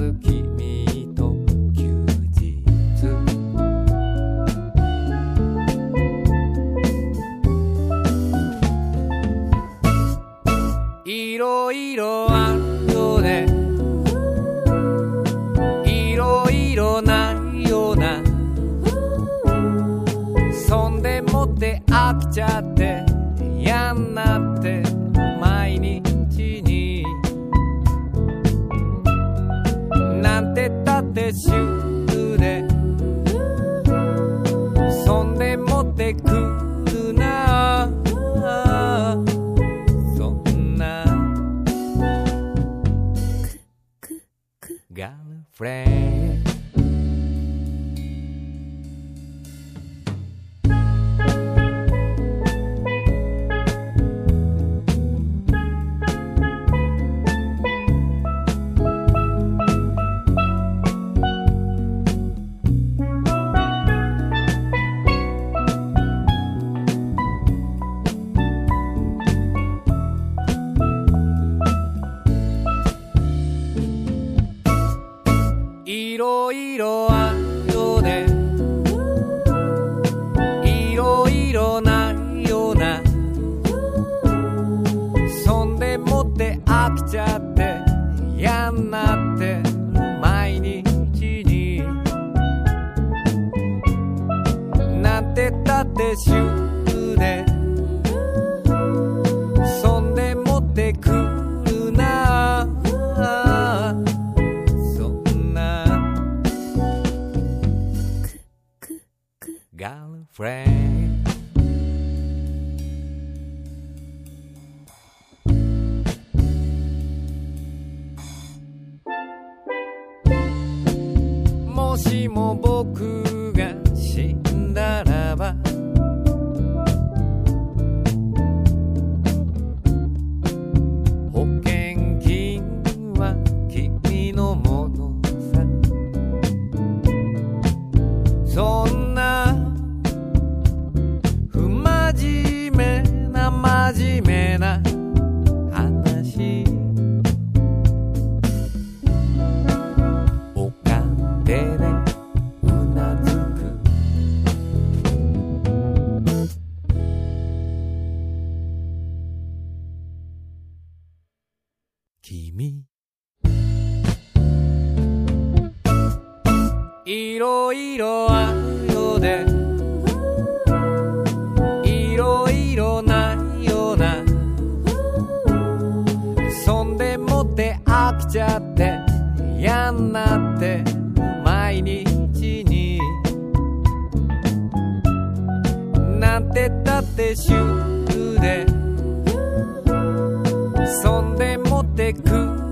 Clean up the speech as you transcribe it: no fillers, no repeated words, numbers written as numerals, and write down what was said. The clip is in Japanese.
ず君と休日いろいろあるよねいろいろないよなそんでもって飽きちゃって嫌になって毎日になんてたってシュールでそんでもってくるなそんなガールフレンドいろいろあるよねいろいろないよなそんでもって飽きちゃって嫌になってる毎日になんてたってシュールでそんでもってくるなGirlfriend もしも僕が死んだらば保険金は君のものさそんな真面目な話お金でうなずく君いろいろあるよねいろいろないよなそんでもって飽きちゃって嫌になって毎日になんてたってシュールでそんでもってく